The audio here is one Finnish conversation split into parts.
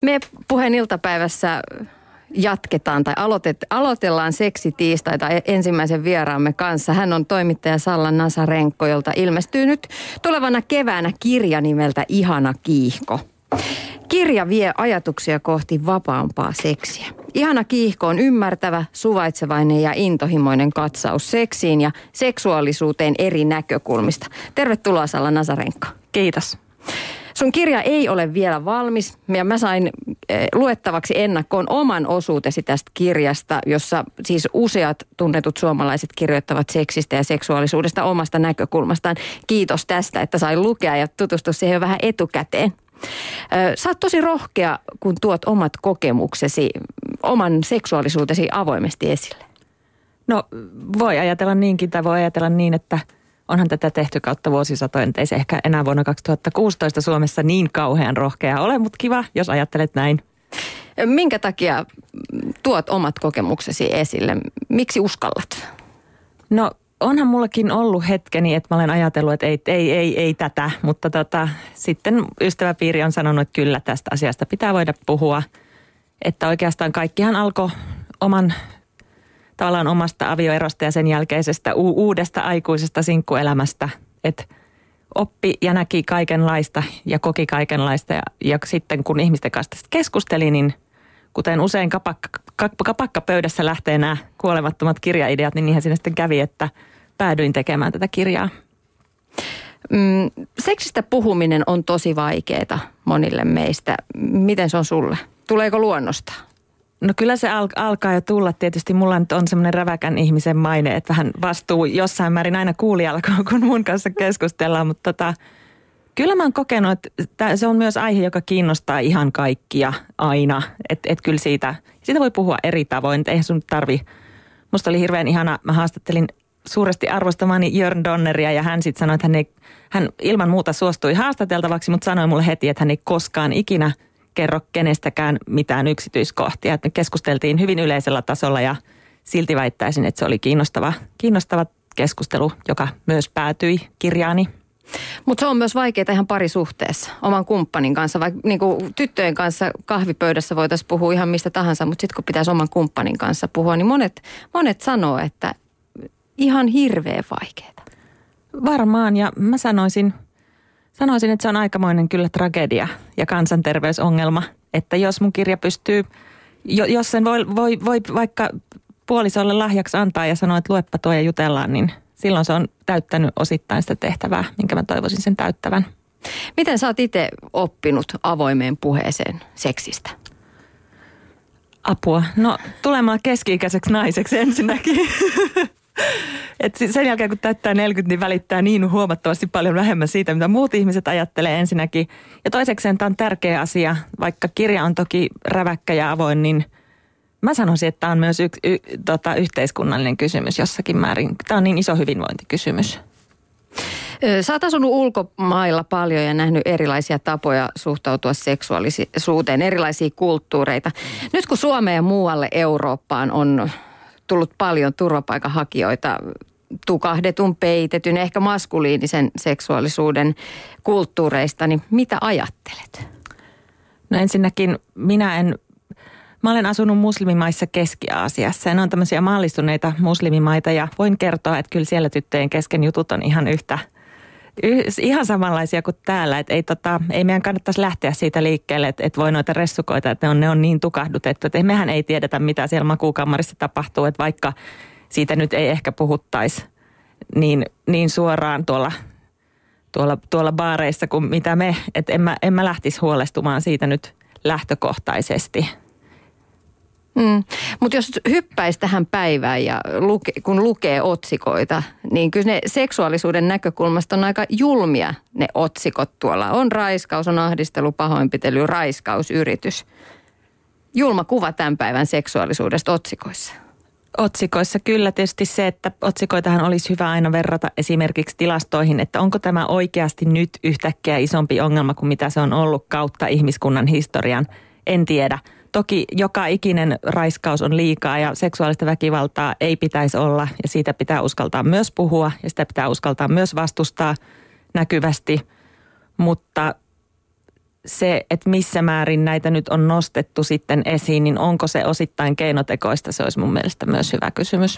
Me Puheen iltapäivässä jatketaan tai aloitellaan seksitiistaita ensimmäisen vieraamme kanssa. Hän on toimittaja Salla Nazarenko, jolta ilmestyy nyt tulevana keväänä kirja nimeltä Ihana kiihko. Kirja vie ajatuksia kohti vapaampaa seksiä. Ihana kiihko on ymmärtävä, suvaitsevainen ja intohimoinen katsaus seksiin ja seksuaalisuuteen eri näkökulmista. Tervetuloa Salla Nazarenko. Kiitos. Sun kirja ei ole vielä valmis ja mä sain luettavaksi ennakkoon oman osuutesi tästä kirjasta, jossa siis useat tunnetut suomalaiset kirjoittavat seksistä ja seksuaalisuudesta omasta näkökulmastaan. Kiitos tästä, että sain lukea ja tutustua siihen jo vähän etukäteen. Sä oot tosi rohkea, kun tuot omat kokemuksesi, oman seksuaalisuutesi avoimesti esille. No voi ajatella niinkin tai voi ajatella niin, että onhan tätä tehty kautta vuosisatojen. Ei se ehkä enää vuonna 2016 Suomessa niin kauhean rohkea ole, mutta kiva, jos ajattelet näin. Minkä takia tuot omat kokemuksesi esille? Miksi uskallat? No onhan mullakin ollut hetkeni, että mä olen ajatellut, että ei tätä, mutta sitten ystäväpiiri on sanonut, että kyllä tästä asiasta pitää voida puhua. Että oikeastaan kaikkihan alkoi tavallaan omasta avioerosta ja sen jälkeisestä uudesta aikuisesta sinkkuelämästä. Että oppi ja näki kaikenlaista ja koki kaikenlaista ja sitten kun ihmisten kanssa tästä keskusteli, niin kuten usein kapakkapöydässä lähtee nämä kuolemattomat kirjaideat, niin niinhän siinä sitten kävi, että päädyin tekemään tätä kirjaa. Seksistä puhuminen on tosi vaikeaa monille meistä. Miten se on sulle? Tuleeko luonnosta? No kyllä se alkaa jo tulla. Tietysti mulla nyt on semmoinen räväkän ihmisen maine, että vähän vastuu jossain määrin aina kuulijalla, kun mun kanssa keskustellaan. Mutta kyllä mä oon kokenut, että se on myös aihe, joka kiinnostaa ihan kaikkia aina. Että kyllä siitä voi puhua eri tavoin. Eihän sun tarvi. Musta oli hirveän ihana, mä haastattelin suuresti arvostamani Jörn Donneria ja hän sitten sanoi, että hän ilman muuta suostui haastateltavaksi, mutta sanoi mulle heti, että hän ei koskaan ikinä kerro kenestäkään mitään yksityiskohtia. Että me keskusteltiin hyvin yleisellä tasolla ja silti väittäisin, että se oli kiinnostava keskustelu, joka myös päätyi kirjaani. Mutta se on myös vaikeaa ihan parisuhteessa oman kumppanin kanssa. Vaikka niinku tyttöjen kanssa kahvipöydässä voitaisiin puhua ihan mistä tahansa, mutta sitten kun pitäisi oman kumppanin kanssa puhua, niin monet sanoo, että ihan hirveän vaikeaa. Varmaan ja mä sanoisin, että se on aikamoinen kyllä tragedia ja kansanterveysongelma. Että jos mun kirja pystyy, jos sen voi vaikka puolisolle lahjaksi antaa ja sanoa, että luepa tuo ja jutellaan, niin silloin se on täyttänyt osittain sitä tehtävää, minkä mä toivoisin sen täyttävän. Miten sä oot itse oppinut avoimeen puheeseen seksistä? Apua. No tulemalla keski-ikäiseksi naiseksi ensinnäkin. Et sen jälkeen kun täyttää 40, niin välittää niin huomattavasti paljon vähemmän siitä, mitä muut ihmiset ajattelee ensinnäkin. Ja toisekseen tämä on tärkeä asia, vaikka kirja on toki räväkkä ja avoin, niin mä sanoisin, että tämä on myös yhteiskunnallinen kysymys jossakin määrin. Tämä on niin iso hyvinvointikysymys. Sä oot asunut ulkomailla paljon ja nähnyt erilaisia tapoja suhtautua seksuaalisuuteen, erilaisia kulttuureita. Nyt kun Suomeen ja muualle Eurooppaan on tullut paljon turvapaikanhakijoita tukahdetun, peitetyn, ehkä maskuliinisen seksuaalisuuden kulttuureista, niin mitä ajattelet? No ensinnäkin mä olen asunut muslimimaissa Keski-Aasiassa ja ne on tämmöisiä maallistuneita muslimimaita ja voin kertoa, että kyllä siellä tyttöjen kesken jutut on ihan samanlaisia kuin täällä. Että ei meidän kannattaisi lähteä siitä liikkeelle, että voi noita ressukoita, että ne on niin tukahdutettu. Että mehän ei tiedetä, mitä siellä makuukammarissa tapahtuu, että vaikka siitä nyt ei ehkä puhuttaisi niin suoraan tuolla baareissa kuin mitä me. Että en mä lähtisi huolestumaan siitä nyt lähtökohtaisesti. Mutta jos hyppäisi tähän päivään ja kun lukee otsikoita, niin kyllä ne seksuaalisuuden näkökulmasta on aika julmia ne otsikot tuolla. On raiskaus, on ahdistelu, pahoinpitely, raiskausyritys. Julma kuva tämän päivän seksuaalisuudesta otsikoissa. Otsikoissa kyllä tietysti se, että otsikoitahan olisi hyvä aina verrata esimerkiksi tilastoihin, että onko tämä oikeasti nyt yhtäkkiä isompi ongelma kuin mitä se on ollut kautta ihmiskunnan historian. En tiedä. Toki joka ikinen raiskaus on liikaa ja seksuaalista väkivaltaa ei pitäisi olla ja siitä pitää uskaltaa myös puhua ja sitä pitää uskaltaa myös vastustaa näkyvästi. Mutta se, että missä määrin näitä nyt on nostettu sitten esiin, niin onko se osittain keinotekoista, se olisi mun mielestä myös hyvä kysymys.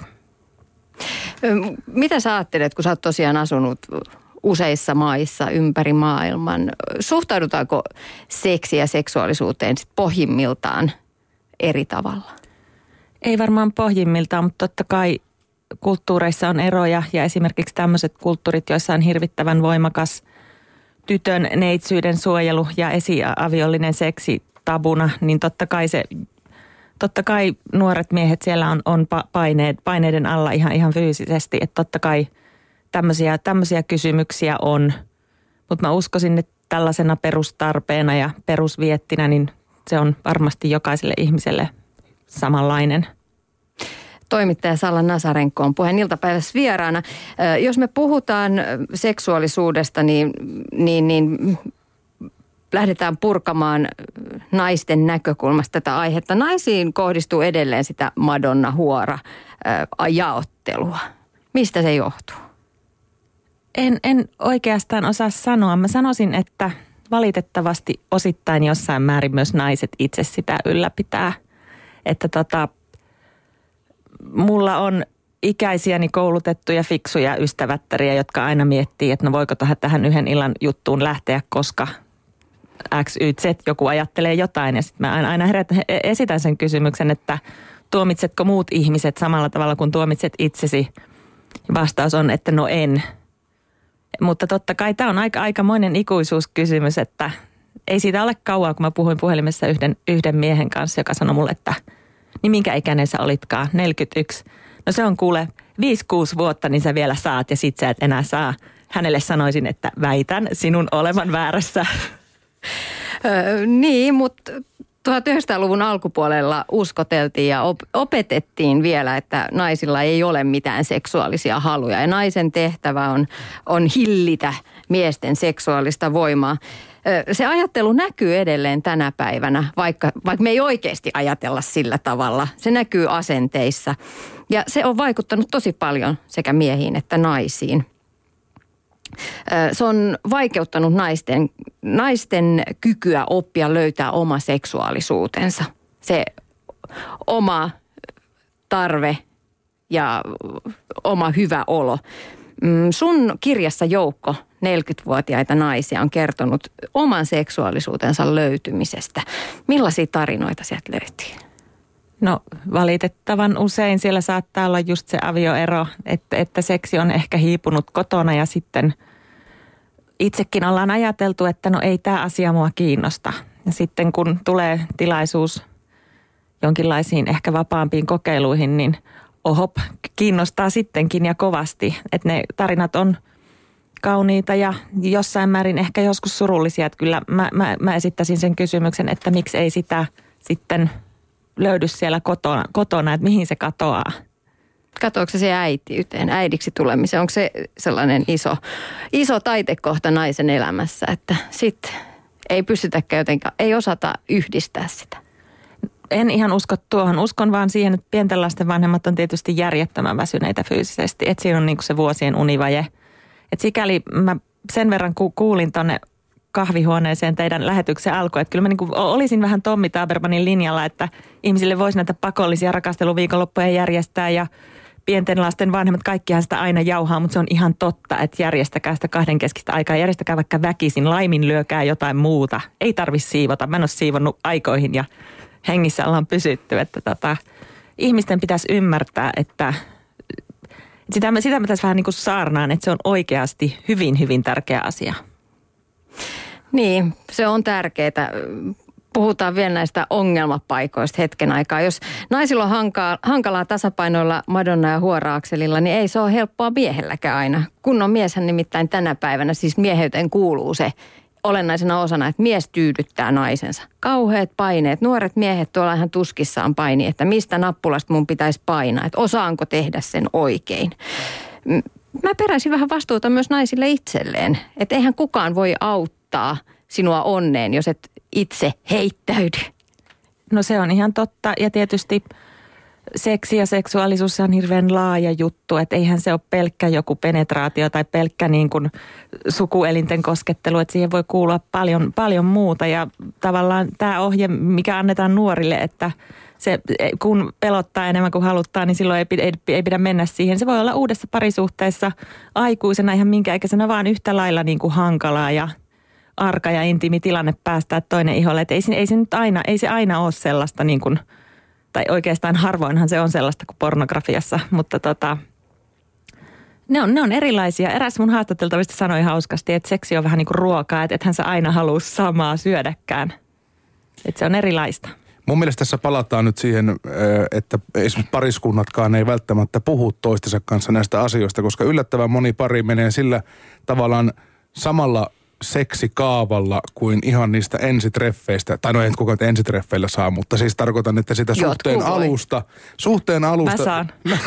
Mitä sä ajattelet, kun sä oot tosiaan asunut useissa maissa ympäri maailman? Suhtaudutaanko seksiin ja seksuaalisuuteen sit pohjimmiltaan eri tavalla? Ei varmaan pohjimmiltaan, mutta totta kai kulttuureissa on eroja ja esimerkiksi tämmöiset kulttuurit, joissa on hirvittävän voimakas tytön neitsyyden suojelu ja esiaviollinen seksi tabuna, niin totta kai nuoret miehet siellä on paineiden alla ihan fyysisesti, että totta kai tämmöisiä kysymyksiä on, mutta mä uskoisin, että tällaisena perustarpeena ja perusviettinä, niin se on varmasti jokaiselle ihmiselle samanlainen. Toimittaja Salla Nasarenko on Puheen iltapäivässä vieraana. Jos me puhutaan seksuaalisuudesta, niin lähdetään purkamaan naisten näkökulmasta tätä aihetta. Naisiin kohdistuu edelleen sitä Madonna-huora-jaottelua. Mistä se johtuu? En oikeastaan osaa sanoa. Mä sanoisin, että valitettavasti osittain jossain määrin myös naiset itse sitä ylläpitää. Että mulla on ikäisiäni koulutettuja, fiksuja ystävättäriä, jotka aina miettii, että no voiko tähän yhden illan juttuun lähteä, koska X, Y, Z joku ajattelee jotain. Ja sitten mä aina esitän sen kysymyksen, että tuomitsetko muut ihmiset samalla tavalla kuin tuomitset itsesi? Vastaus on, että no en. Mutta totta kai tämä on aikamoinen ikuisuuskysymys, että ei siitä ole kauaa, kun mä puhuin puhelimessa yhden miehen kanssa, joka sanoi mulle, että niin minkä ikäinen sä olitkaan? 41. No se on kuule 5-6 vuotta, niin sä vielä saat ja sit sä et enää saa. Hänelle sanoisin, että väitän sinun olevan väärässä. Niin, mutta 1900-luvun alkupuolella uskoteltiin ja opetettiin vielä, että naisilla ei ole mitään seksuaalisia haluja. Ja naisen tehtävä on hillitä miesten seksuaalista voimaa. Se ajattelu näkyy edelleen tänä päivänä, vaikka me ei oikeasti ajatella sillä tavalla. Se näkyy asenteissa ja se on vaikuttanut tosi paljon sekä miehiin että naisiin. Se on vaikeuttanut naisten kykyä oppia löytää oma seksuaalisuutensa. Se oma tarve ja oma hyvä olo. Sun kirjassa joukko 40-vuotiaita naisia on kertonut oman seksuaalisuutensa löytymisestä. Millaisia tarinoita sieltä löytyy? No valitettavan usein siellä saattaa olla just se avioero, että seksi on ehkä hiipunut kotona ja sitten itsekin ollaan ajateltu, että no ei tämä asia mua kiinnosta. Ja sitten kun tulee tilaisuus jonkinlaisiin ehkä vapaampiin kokeiluihin, niin kiinnostaa sittenkin ja kovasti. Että ne tarinat on kauniita ja jossain määrin ehkä joskus surullisia. Että kyllä mä esittäisin sen kysymyksen, että miksi ei sitä sitten löydy siellä kotona, että mihin se katoaa. Katoako se äitiyteen, äidiksi tulemiseen? Onko se sellainen iso taitekohta naisen elämässä, että sitten ei pystytäkään jotenkaan, ei osata yhdistää sitä? En ihan usko tuohon. Uskon vaan siihen, että pienten lasten vanhemmat on tietysti järjettömän väsyneitä fyysisesti. Että siinä on niin kuin se vuosien univaje. Että sikäli mä sen verran kuulin tonne kahvihuoneeseen teidän lähetyksen alkuun. Että kyllä mä niin kuin olisin vähän Tommi Tabermanin linjalla, että ihmisille voisi näitä pakollisia rakasteluviikonloppuja järjestää ja pienten lasten vanhemmat, kaikkihan sitä aina jauhaa, mutta se on ihan totta, että järjestäkää sitä kahdenkeskistä aikaa. Järjestäkää vaikka väkisin, laiminlyökää jotain muuta. Ei tarvitse siivota. Mä en ole siivonnut aikoihin ja hengissä ollaan pysytty. Että ihmisten pitäisi ymmärtää, että sitä mä tässä vähän niin kuin saarnaan, että se on oikeasti hyvin, hyvin tärkeä asia. Niin, se on tärkeää. Puhutaan vielä näistä ongelmapaikoista hetken aikaa. Jos naisilla on hankalaa tasapainoilla Madonna- ja huora-akselilla, niin ei se ole helppoa miehelläkään aina. Kunnon mieshän nimittäin tänä päivänä, siis mieheyteen kuuluu se olennaisena osana, että mies tyydyttää naisensa. Kauheat paineet. Nuoret miehet tuolla ihan tuskissaan painii, että mistä nappulasta mun pitäisi painaa, että osaanko tehdä sen oikein. Mä peräisin vähän vastuuta myös naisille itselleen, että eihän kukaan voi auttaa sinua onneen, jos et itse heittäydy. No se on ihan totta ja tietysti seksi ja seksuaalisuus on hirveän laaja juttu, että eihän se ole pelkkä joku penetraatio tai pelkkä niin kuin sukuelinten koskettelu, että siihen voi kuulua paljon muuta ja tavallaan tämä ohje, mikä annetaan nuorille, että se, kun pelottaa enemmän kuin haluttaa, niin silloin ei pidä mennä siihen. Se voi olla uudessa parisuhteessa aikuisena ihan minkä ikäisenä vaan yhtä lailla niin kuin hankalaa ja arka ja intiimi tilanne päästää toinen iholle. Että ei se aina ole sellaista niin kuin, tai oikeastaan harvoinhan se on sellaista kuin pornografiassa, mutta ne on erilaisia. Eräs mun haastateltavista sanoi hauskasti, että seksi on vähän niin kuin ruokaa, että ethän sä aina halua samaa syödäkään. Että se on erilaista. Mun mielestä tässä palataan nyt siihen, että esimerkiksi pariskunnatkaan ei välttämättä puhu toistensa kanssa näistä asioista, koska yllättävän moni pari menee sillä tavallaan samalla seksikaavalla kuin ihan niistä ensitreffeistä. Tai no en kukaan ensitreffeillä saa, mutta siis tarkoitan, että sitä suhteen alusta. Mä saan.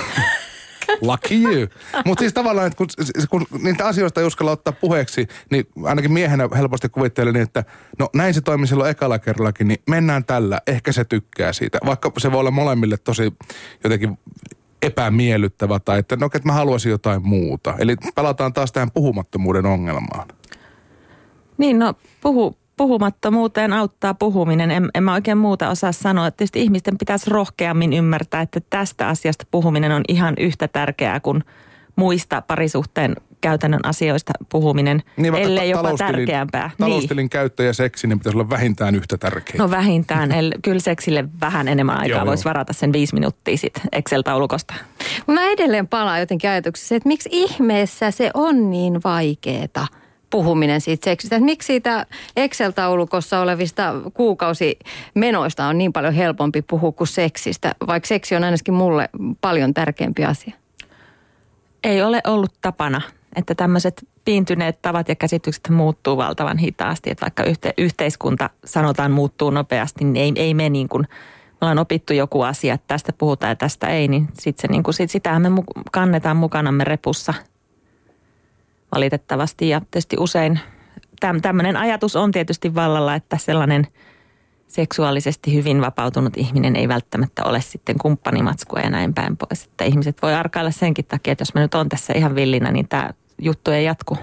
Lucky you. Mutta siis tavallaan, että kun niitä asioista ei uskalla ottaa puheeksi, niin ainakin miehenä helposti kuvittelin, että no näin se toimi silloin ekalla kerrallakin, niin mennään tällä, ehkä se tykkää siitä. Vaikka se voi olla molemmille tosi jotenkin epämiellyttävä tai että no, että mä haluaisin jotain muuta. Eli palataan taas tähän puhumattomuuden ongelmaan. Niin, no puhumattomuuteen auttaa puhuminen. En mä oikein muuta osaa sanoa. Tietysti ihmisten pitäisi rohkeammin ymmärtää, että tästä asiasta puhuminen on ihan yhtä tärkeää kuin muista parisuhteen käytännön asioista puhuminen, niin ellei jopa tärkeämpää. Taloustilin käyttö ja seksi, niin pitäisi olla vähintään yhtä tärkeää. No vähintään. Kyllä seksille vähän enemmän aikaa voisi varata sen 5 minuuttia sitten Excel-taulukosta. Mä edelleen palaan jotenkin ajatuksessa, että miksi ihmeessä se on niin vaikeeta puhuminen siitä seksistä. Että miksi siitä Excel-taulukossa olevista kuukausimenoista on niin paljon helpompi puhua kuin seksistä, vaikka seksi on ainakin mulle paljon tärkeämpi asia? Ei ole ollut tapana, että tämmöiset piintyneet tavat ja käsitykset muuttuu valtavan hitaasti. Että vaikka yhteiskunta sanotaan muuttuu nopeasti, niin ei me niin kuin, me ollaan opittu joku asia, että tästä puhutaan ja tästä ei, niin sitten niin sitähän me kannetaan mukanamme repussa valitettavasti. Ja tietysti usein tämmöinen ajatus on tietysti vallalla, että sellainen seksuaalisesti hyvin vapautunut ihminen ei välttämättä ole sitten kumppanimatskua ja näin päin pois. Että ihmiset voi arkailla senkin takia, että jos mä nyt on tässä ihan villinä, niin tämä juttu ei jatku.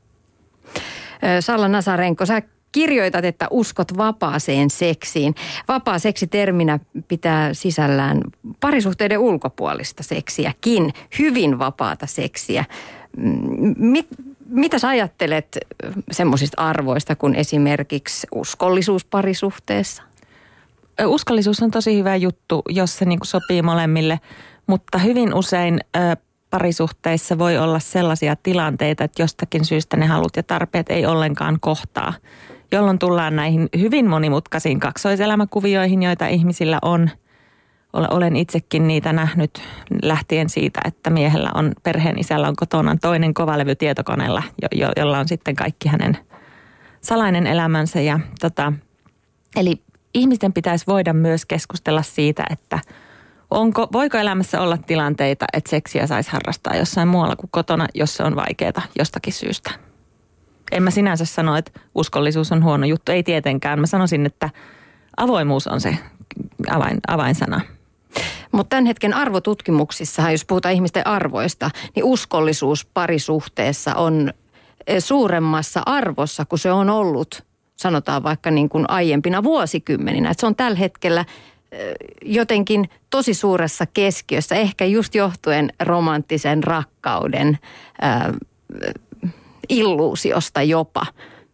Salla Nasarenko, sä kirjoitat, että uskot vapaaseen seksiin. Vapaa seksi terminä pitää sisällään parisuhteiden ulkopuolista seksiäkin, hyvin vapaata seksiä. Mitä sä ajattelet semmoisista arvoista kuin esimerkiksi uskollisuus parisuhteessa? Uskollisuus on tosi hyvä juttu, jos se niin kuin sopii molemmille, mutta hyvin usein parisuhteissa voi olla sellaisia tilanteita, että jostakin syystä ne halut ja tarpeet ei ollenkaan kohtaa, jolloin tullaan näihin hyvin monimutkaisiin kaksoiselämäkuvioihin, joita ihmisillä on. Olen itsekin niitä nähnyt lähtien siitä, että miehellä on, perheen isällä on kotona toinen kovalevy tietokoneella, jolla on sitten kaikki hänen salainen elämänsä. Eli ihmisten pitäisi voida myös keskustella siitä, että voiko elämässä olla tilanteita, että seksiä saisi harrastaa jossain muualla kuin kotona, jos se on vaikeaa jostakin syystä. En mä sinänsä sano, että uskollisuus on huono juttu, ei tietenkään. Mä sanoisin, että avoimuus on se avainsana. Mutta tämän hetken arvotutkimuksissa, jos puhutaan ihmisten arvoista, niin uskollisuus parisuhteessa on suuremmassa arvossa kuin se on ollut, sanotaan vaikka niin kuin aiempina vuosikymmeninä. Että se on tällä hetkellä jotenkin tosi suuressa keskiössä, ehkä just johtuen romanttisen rakkauden illuusiosta jopa.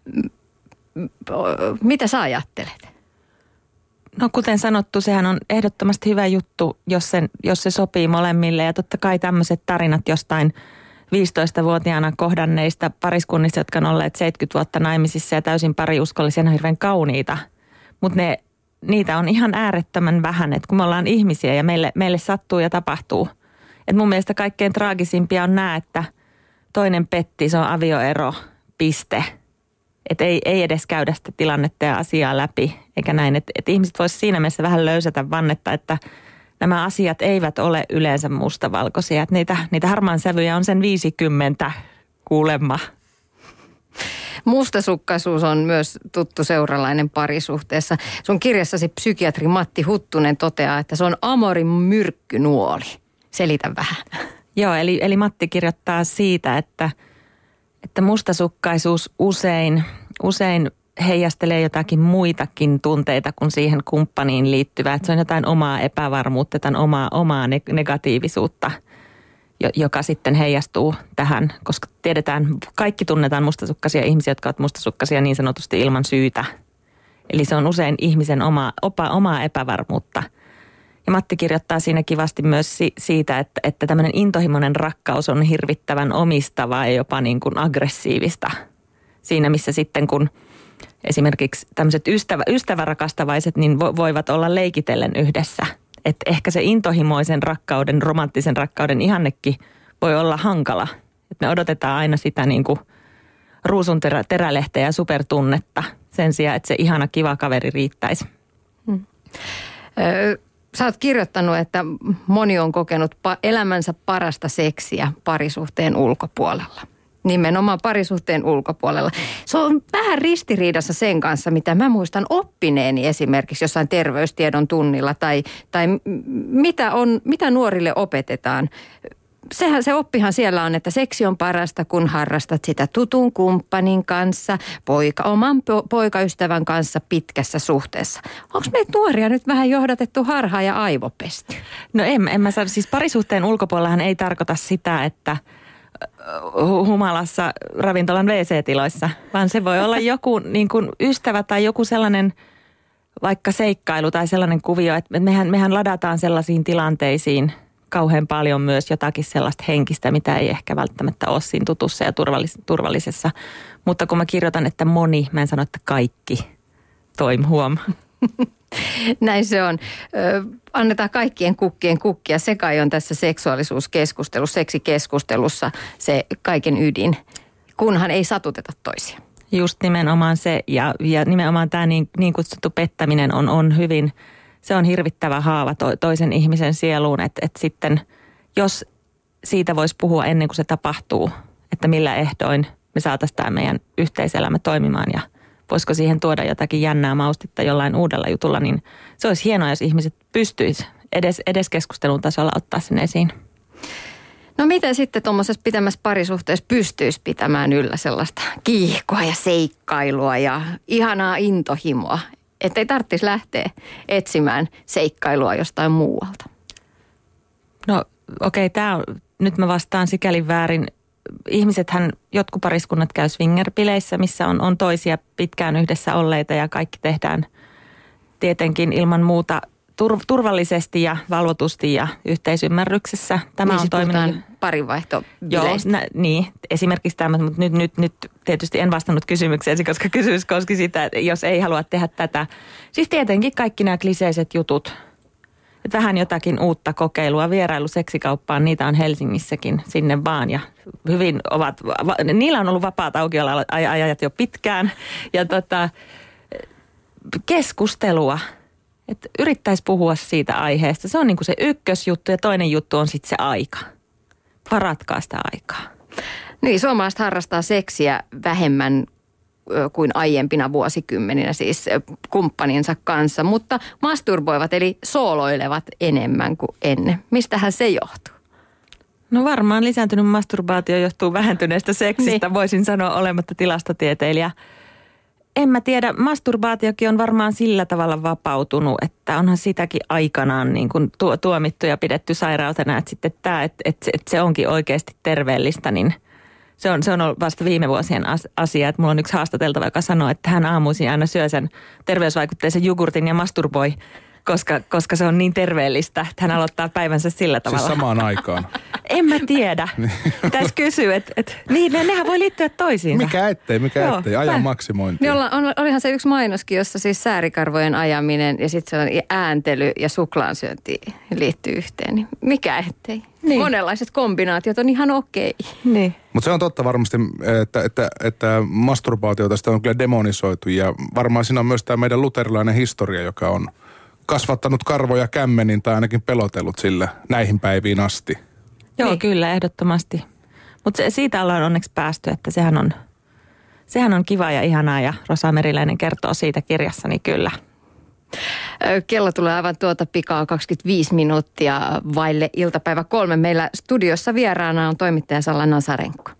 Mitä sä ajattelet? No kuten sanottu, sehän on ehdottomasti hyvä juttu, jos se sopii molemmille. Ja totta kai tämmöiset tarinat jostain 15-vuotiaana kohdanneista pariskunnista, jotka on olleet 70 vuotta naimisissa ja täysin pariuskollisia, on hirveän kauniita. Mutta niitä on ihan äärettömän vähän, että kun me ollaan ihmisiä ja meille sattuu ja tapahtuu. Et mun mielestä kaikkein traagisimpia on nämä, että toinen petti, se on avioero, piste. Että ei edes käydä sitä tilannetta ja asiaa läpi, eikä näin. Että ihmiset voisivat siinä mielessä vähän löysätä vannetta, että nämä asiat eivät ole yleensä mustavalkoisia. Että niitä harmaan sävyjä on sen 50 kuulemma. Mustasukkaisuus on myös tuttu seuralainen parisuhteessa. Sun kirjassasi psykiatri Matti Huttunen toteaa, että se on amorin myrkkynuoli. Selitä vähän. Joo, eli Matti kirjoittaa siitä, että mustasukkaisuus usein heijastelee jotakin muitakin tunteita kuin siihen kumppaniin liittyvää. Että se on jotain omaa epävarmuutta, jotain omaa negatiivisuutta, joka sitten heijastuu tähän. Koska kaikki tunnetaan mustasukkaisia ihmisiä, jotka ovat mustasukkaisia niin sanotusti ilman syytä. Eli se on usein ihmisen omaa epävarmuutta. Ja Matti kirjoittaa siinä kivasti myös siitä, että tämmöinen intohimoinen rakkaus on hirvittävän omistavaa ja jopa niin kuin aggressiivista. Siinä missä sitten kun esimerkiksi tämmöiset ystävärakastavaiset niin voivat olla leikitellen yhdessä. Että ehkä se intohimoisen rakkauden, romanttisen rakkauden ihannekin voi olla hankala. Että me odotetaan aina sitä niin kuin ruusun terälehteä ja supertunnetta sen sijaan, että se ihana kiva kaveri riittäisi. Sä oot kirjoittanut, että moni on kokenut elämänsä parasta seksiä parisuhteen ulkopuolella. Nimenomaan parisuhteen ulkopuolella. Se on vähän ristiriidassa sen kanssa, mitä mä muistan oppineeni esimerkiksi jossain terveystiedon tunnilla tai mitä nuorille opetetaan. Se oppihan siellä on, että seksi on parasta, kun harrastat sitä tutun kumppanin kanssa, oman poikaystävän kanssa pitkässä suhteessa. Onko meitä nuoria nyt vähän johdatettu harhaan ja aivopesty? No en mä sano. Siis parisuhteen ulkopuolellahan ei tarkoita sitä, että humalassa ravintolan WC-tiloissa, vaan se voi olla joku niin kuin ystävä tai joku sellainen vaikka seikkailu tai sellainen kuvio, että mehän ladataan sellaisiin tilanteisiin kauhean paljon myös jotakin sellaista henkistä, mitä ei ehkä välttämättä ole siinä tutussa ja turvallisessa. Mutta kun mä kirjoitan, että moni, mä en sano, että kaikki, huom. Näin se on. Annetaan kaikkien kukkien kukkia. Se kai on tässä seksuaalisuuskeskustelussa, seksikeskustelussa se kaiken ydin, kunhan ei satuteta toisia. Just nimenomaan se ja nimenomaan tämä niin kutsuttu pettäminen on hyvin, se on hirvittävä haava toisen ihmisen sieluun, että sitten jos siitä voisi puhua ennen kuin se tapahtuu, että millä ehdoin me saataisiin tämä meidän yhteiselämä toimimaan ja voisiko siihen tuoda jotakin jännää maustetta jollain uudella jutulla, niin se olisi hienoa, jos ihmiset pystyisivät edes keskustelun tasolla ottaa sen esiin. No miten sitten tuommoisessa pitämässä parisuhteessa pystyisi pitämään yllä sellaista kiihkoa ja seikkailua ja ihanaa intohimoa, ettei tarvitsisi lähteä etsimään seikkailua jostain muualta? No okei, nyt mä vastaan sikäli väärin. Ihmisethän, jotkut pariskunnat käy swingerpileissä, missä on toisia pitkään yhdessä olleita ja kaikki tehdään tietenkin ilman muuta turvallisesti ja valvotusti ja yhteisymmärryksessä. Tämä niin on toiminut. Parinvaihtobileistä. Joo, niin. Esimerkiksi tämä, mutta nyt tietysti en vastannut kysymykseesi, koska kysymys koski sitä, että jos ei halua tehdä tätä. Siis tietenkin kaikki nämä kliseiset jutut. Että vähän jotakin uutta kokeilua, vierailu seksikauppaan, niitä on Helsingissäkin sinne vaan ja hyvin niillä on ollut vapaat aukioloajat jo pitkään ja keskustelua, että yrittäisi puhua siitä aiheesta. Se on niin kuin se ykkösjuttu ja toinen juttu on sitten se aika. Varatkaa sitä aikaa. Niin, suomalaiset harrastaa seksiä vähemmän kuin aiempina vuosikymmeninä siis kumppaninsa kanssa, mutta masturboivat eli sooloilevat enemmän kuin ennen. Mistähän se johtuu? No varmaan lisääntynyt masturbaatio johtuu vähentyneestä seksistä, niin. Voisin sanoa olematta tilastotieteilijä. En mä tiedä, masturbaatiokin on varmaan sillä tavalla vapautunut, että onhan sitäkin aikanaan niin kuin tuomittu ja pidetty sairautena, että sitten tämä, että se onkin oikeasti terveellistä, niin se on ollut vasta viime vuosien asia, että mulla on yksi haastateltava, joka sanoo, että hän aamuisin aina syö sen terveysvaikutteisen jogurtin ja masturboi, koska se on niin terveellistä, että hän aloittaa päivänsä sillä tavalla. Siis samaan aikaan. En mä tiedä. Pitäisi kysyä, että niin, nehän voi liittyä toisiinsa. Mikä ettei, ajan maksimointi. Niin olihan se yksi mainoskin, jossa siis säärikarvojen ajaminen ja sitten sellainen ääntely ja suklaansyönti liittyy yhteen. Niin mikä ettei. Niin. Monenlaiset kombinaatiot on ihan okei. Niin. Mutta se on totta varmasti, että masturbaatiota sitä on kyllä demonisoitu ja varmaan siinä on myös tämä meidän luterilainen historia, joka on kasvattanut karvoja kämmenin tai ainakin pelotellut sillä näihin päiviin asti. Joo, niin. Kyllä, ehdottomasti. Mutta siitä ollaan onneksi päästy, että sehän on sehän on kiva ja ihanaa ja Rosa Meriläinen kertoo siitä kirjassani kyllä. Kello tulee aivan tuota pikaa 25 minuuttia vaille iltapäivä 3. Meillä studiossa vieraana on toimittaja Salla Nasarenko.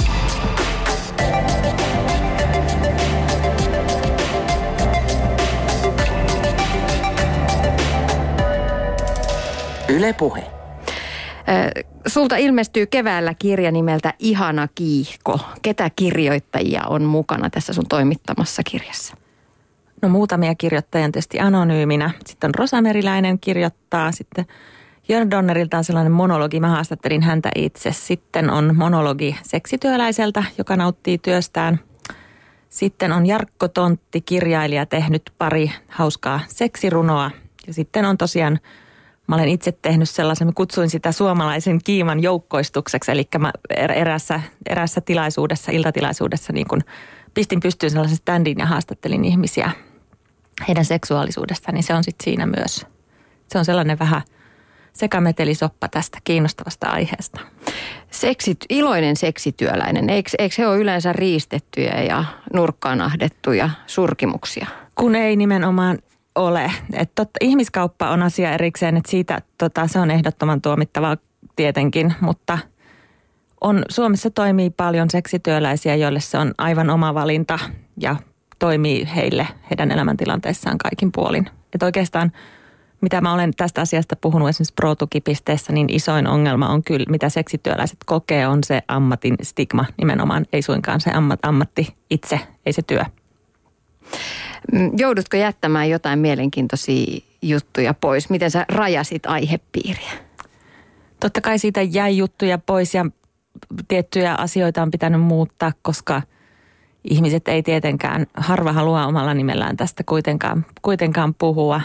Yle Puhe. Sulta ilmestyy keväällä kirja nimeltä Ihana kiihko. Ketä kirjoittajia on mukana tässä sun toimittamassa kirjassa? No muutamia kirjoittajia tietysti anonyyminä. Sitten on Rosa Meriläinen kirjoittaa. Sitten Jörn Donnerilta on sellainen monologi. Mä haastattelin häntä itse. Sitten on monologi seksityöläiseltä, joka nauttii työstään. Sitten on Jarkko Tontti, kirjailija, tehnyt pari hauskaa seksirunoa. Ja sitten on tosiaan, mä olen itse tehnyt sellaisen, mä kutsuin sitä suomalaisen kiiman joukkoistukseksi. Eli mä eräässä tilaisuudessa, iltatilaisuudessa niin kun pistin pystyyn sellaisen standin ja haastattelin ihmisiä heidän seksuaalisuudestaan, niin se on sitten siinä myös. Se on sellainen vähän sekametelisoppa tästä kiinnostavasta aiheesta. Iloinen seksityöläinen, eikö he ole yleensä riistettyjä ja nurkkaan ahdettuja surkimuksia? Kun ei nimenomaan ole. Ihmiskauppa on asia erikseen, että siitä se on ehdottoman tuomittavaa tietenkin, mutta Suomessa toimii paljon seksityöläisiä, joille se on aivan oma valinta ja toimii heidän elämäntilanteissaan kaikin puolin. Että oikeastaan, mitä mä olen tästä asiasta puhunut esimerkiksi Pro-tukipisteessä, niin isoin ongelma on kyllä, mitä seksityöläiset kokee, on se ammatin stigma nimenomaan. Ei suinkaan se ammatti itse, ei se työ. Joudutko jättämään jotain mielenkiintoisia juttuja pois? Miten sä rajasit aihepiiriä? Totta kai siitä jäi juttuja pois ja tiettyjä asioita on pitänyt muuttaa, koska ihmiset ei tietenkään, harva haluaa omalla nimellään tästä kuitenkaan puhua.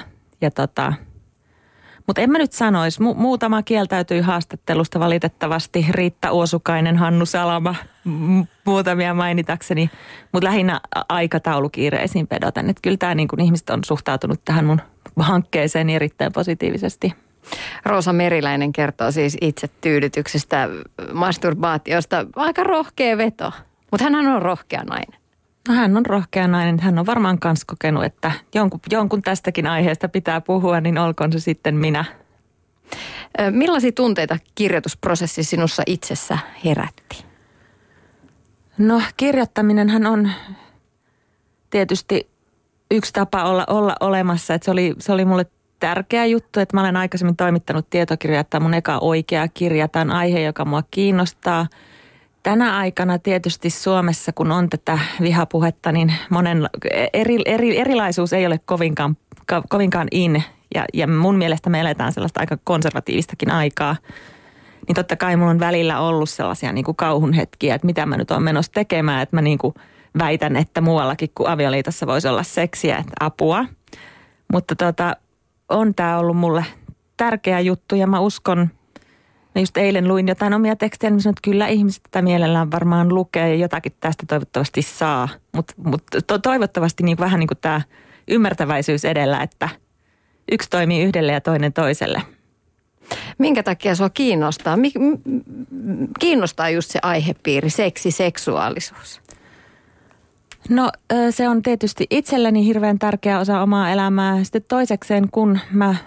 Mutta en mä nyt sanoisi, muutama kieltäytyi haastattelusta valitettavasti, Riitta Uosukainen, Hannu Salama, muutamia mainitakseni, mutta lähinnä aikataulukiireisiin vedoten. Että kyllä tämä niin kuin ihmiset on suhtautunut tähän mun hankkeeseen erittäin positiivisesti. Rosa Meriläinen kertoo siis itse tyydytyksestä, masturbaatiosta. Aika rohkea veto, mutta hän on rohkea nainen. No hän on rohkea nainen. Hän on varmaan kans kokenut, että jonkun tästäkin aiheesta pitää puhua, niin olkoon se sitten minä. Millaisia tunteita kirjoitusprosessi sinussa itsessä herätti? No kirjoittaminenhan on tietysti yksi tapa olla olemassa. Että se oli mulle tärkeä juttu, että mä olen aikaisemmin toimittanut tietokirjaa, että mun eka oikea kirja. Tämä on aihe, joka mua kiinnostaa. Tänä aikana tietysti Suomessa, kun on tätä vihapuhetta, niin erilaisuus ei ole kovinkaan in. Ja mun mielestä me eletään sellaista aika konservatiivistakin aikaa. Niin totta kai mulla on välillä ollut sellaisia niin kuin kauhun hetkiä, että mitä mä nyt oon menossa tekemään. Että mä niin kuin väitän, että muuallakin kuin avioliitossa voisi olla seksiä, että apua. Mutta on tää ollut mulle tärkeä juttu ja mä uskon, mä just eilen luin jotain omia tekstejä, niin sanoin, että kyllä ihmiset tätä mielellään varmaan lukee ja jotakin tästä toivottavasti saa. Mutta toivottavasti niin vähän niin kuin tämä ymmärtäväisyys edellä, että yksi toimii yhdelle ja toinen toiselle. Minkä takia sua kiinnostaa? Kiinnostaa just se aihepiiri, seksi, seksuaalisuus? No se on tietysti itselleni hirveän tärkeä osa omaa elämää. Sitten toisekseen, kun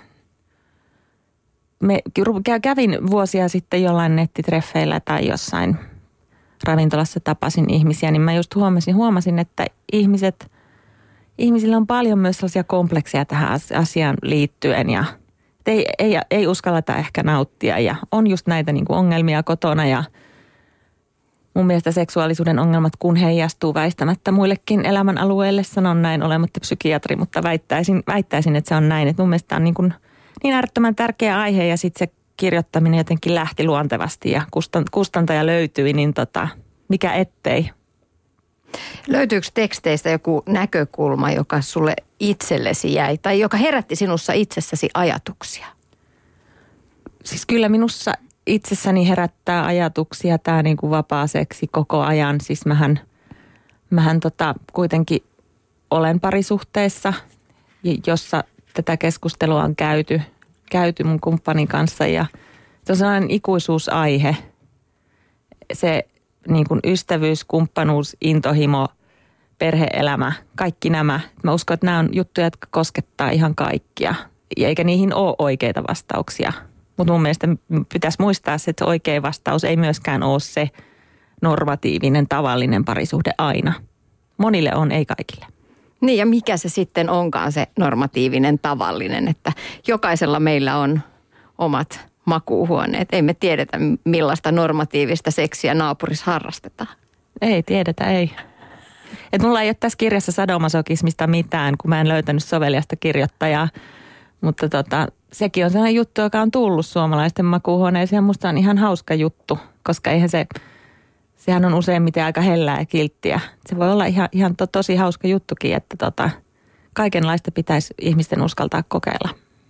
kävin vuosia sitten jollain nettitreffeillä tai jossain ravintolassa tapasin ihmisiä, niin mä just huomasin, että ihmisillä on paljon myös sellaisia komplekseja tähän asiaan liittyen ja ei uskalleta ehkä nauttia ja on just näitä niin kuin ongelmia kotona ja mun mielestä seksuaalisuuden ongelmat kun heijastuu väistämättä muillekin elämänalueille, sanon näin olematta psykiatri, mutta väittäisin, että se on näin, että mun mielestä on niin äärettömän tärkeä aihe ja sitten se kirjoittaminen jotenkin lähti luontevasti ja kustantaja löytyi, niin mikä ettei. Löytyykö teksteistä joku näkökulma, joka sulle itsellesi jäi tai joka herätti sinussa itsessäsi ajatuksia? Siis kyllä minussa itsessäni herättää ajatuksia tämä niin kuin vapaa seksi koko ajan. Siis mähän kuitenkin olen parisuhteessa, jossa tätä keskustelua on käyty mun kumppanin kanssa ja se on sellainen ikuisuusaihe. Se niin kuin ystävyys, kumppanuus, intohimo, perhe-elämä, kaikki nämä. Mä uskon, että nämä on juttuja, jotka koskettaa ihan kaikkia. Eikä niihin ole oikeita vastauksia. Mutta mun mielestä pitäisi muistaa, että se oikea vastaus ei myöskään ole se normatiivinen, tavallinen parisuhde aina. Monille on, ei kaikille. Niin ja mikä se sitten onkaan se normatiivinen, tavallinen, että jokaisella meillä on omat makuuhuoneet. Ei me tiedetä, millaista normatiivista seksiä naapurissa harrastetaan. Ei tiedetä, ei. Et mulla ei ole tässä kirjassa sadomasokismista mitään, kun mä en löytänyt soveliasta kirjoittajaa. Mutta sekin on sellainen juttu, joka on tullut suomalaisten makuuhuoneeseen ja musta on ihan hauska juttu, koska eihän sehän on useimmiten aika hellää ja kilttiä. Se voi olla ihan tosi hauska juttukin, että kaikenlaista pitäisi ihmisten uskaltaa kokeilla.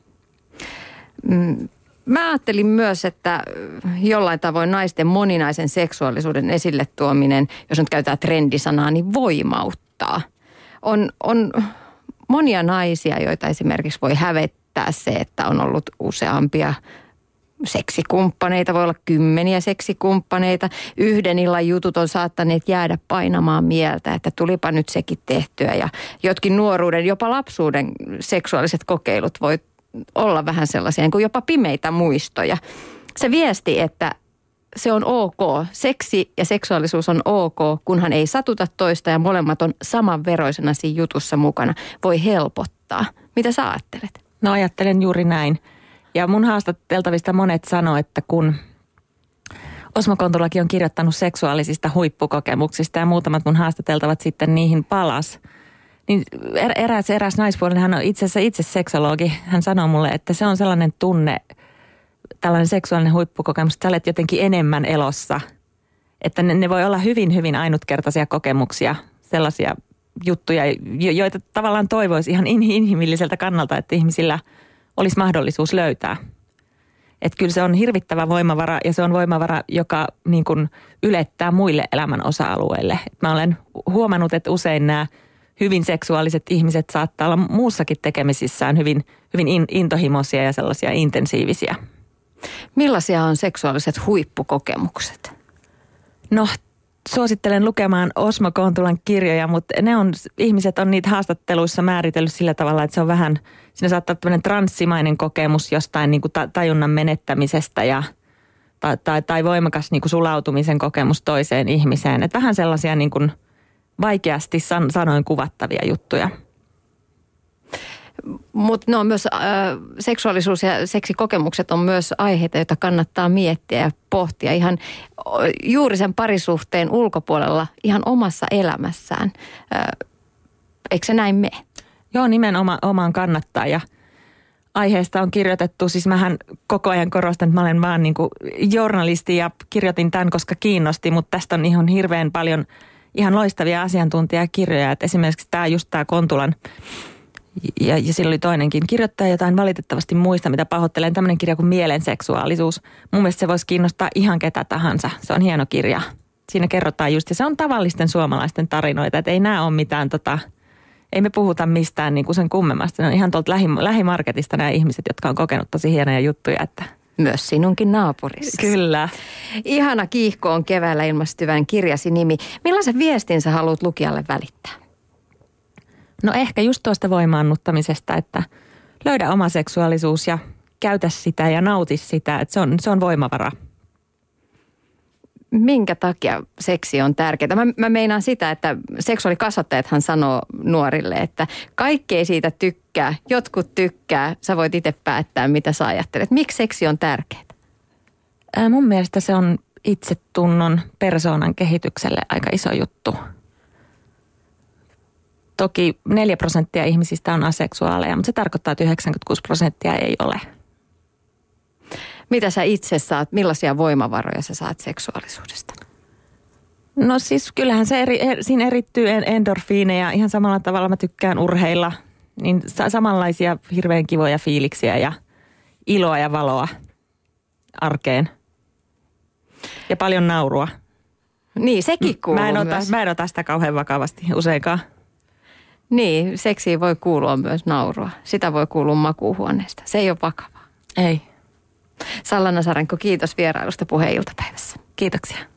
Mä ajattelin myös, että jollain tavoin naisten moninaisen seksuaalisuuden esille tuominen, jos nyt käytetään trendisanaa, niin voimauttaa. On monia naisia, joita esimerkiksi voi hävettää se, että on ollut useampia seksikumppaneita, voi olla 10 seksikumppaneita. Yhden illan jutut on saattaneet jäädä painamaan mieltä, että tulipa nyt sekin tehtyä. Ja jotkin nuoruuden, jopa lapsuuden seksuaaliset kokeilut voi olla vähän sellaisia, niin kuin jopa pimeitä muistoja. Se viesti, että se on ok, seksi ja seksuaalisuus on ok, kunhan ei satuta toista ja molemmat on samanveroisena siinä jutussa mukana, voi helpottaa. Mitä sä ajattelet? No ajattelen juuri näin. Ja mun haastateltavista monet sanoo, että kun Osmo Kontulakin on kirjoittanut seksuaalisista huippukokemuksista ja muutamat mun haastateltavat sitten niihin palas, niin eräs naispuolinen, hän on itse seksologi, hän sanoo mulle, että se on sellainen tunne, tällainen seksuaalinen huippukokemus, että sä olet jotenkin enemmän elossa. Että ne voi olla hyvin, hyvin ainutkertaisia kokemuksia, sellaisia juttuja, joita tavallaan toivoisi ihan inhimilliseltä kannalta, että ihmisillä olisi mahdollisuus löytää. Että kyllä se on hirvittävä voimavara ja se on voimavara, joka niin kuin ylettää muille elämän osa-alueille. Mä olen huomannut, että usein nämä hyvin seksuaaliset ihmiset saattaa olla muussakin tekemisissään hyvin intohimoisia ja sellaisia intensiivisiä. Millaisia on seksuaaliset huippukokemukset? No, suosittelen lukemaan Osmo Kontulan kirjoja, mutta ihmiset on niitä haastatteluissa määritellyt sillä tavalla, että se on vähän, siinä saattaa olla tämmöinen transsimainen kokemus jostain niin kuin tajunnan menettämisestä tai voimakas niin kuin sulautumisen kokemus toiseen ihmiseen. Että vähän sellaisia niin kuin vaikeasti sanoin kuvattavia juttuja. Mutta ne on myös, seksuaalisuus ja seksikokemukset on myös aiheita, joita kannattaa miettiä ja pohtia ihan juuri sen parisuhteen ulkopuolella ihan omassa elämässään. Eikö se näin mene? Joo, nimenomaan kannattaa ja aiheesta on kirjoitettu, siis mähän koko ajan korostan, että mä olen vaan niin kuin journalisti ja kirjoitin tämän, koska kiinnosti, mutta tästä on ihan hirveän paljon ihan loistavia asiantuntijakirjoja, että esimerkiksi tämä Kontulan ja sillä oli toinenkin kirjoittaja, jota en valitettavasti muista, mitä pahoittelen. Tämmöinen kirja kuin Mielenseksuaalisuus. Mun mielestä se voisi kiinnostaa ihan ketä tahansa. Se on hieno kirja. Siinä kerrotaan just, ja se on tavallisten suomalaisten tarinoita. Että ei nämä ole mitään, ei me puhuta mistään niin kuin sen kummemmasta. Ne on ihan tuolta lähimarketista nämä ihmiset, jotka on kokenut tosi hienoja juttuja. Että myös sinunkin naapurissa. Kyllä. Ihana kiihko on keväällä ilmestyvän kirjasi nimi. Millaisen viestin sä haluat lukijalle välittää? No ehkä just tuosta voimaannuttamisesta, että löydä oma seksuaalisuus ja käytä sitä ja nauti sitä, että se on voimavara. Minkä takia seksi on tärkeää? Mä meinaan sitä, että seksuaalikasvattajathan sanoo nuorille, että kaikki ei siitä tykkää, jotkut tykkää, sä voit itse päättää, mitä sä ajattelet. Miksi seksi on tärkeää? Mun mielestä se on itsetunnon persoonan kehitykselle aika iso juttu. Toki 4% ihmisistä on aseksuaaleja, mutta se tarkoittaa, että 96% ei ole. Mitä sä itse saat, millaisia voimavaroja sä saat seksuaalisuudesta? No siis kyllähän siinä erittyy endorfiineja. Ihan samalla tavalla mä tykkään urheilla. Niin samanlaisia hirveän kivoja fiiliksiä ja iloa ja valoa arkeen. Ja paljon naurua. Niin, sekin kuuluu myös. Mä en ota sitä kauhean vakavasti useinkaan. Niin, seksiin voi kuulua myös naurua. Sitä voi kuulua makuuhuoneesta. Se ei ole vakavaa. Ei. Salla Nasarenko, kiitos vierailusta Puheen iltapäivässä. Kiitoksia.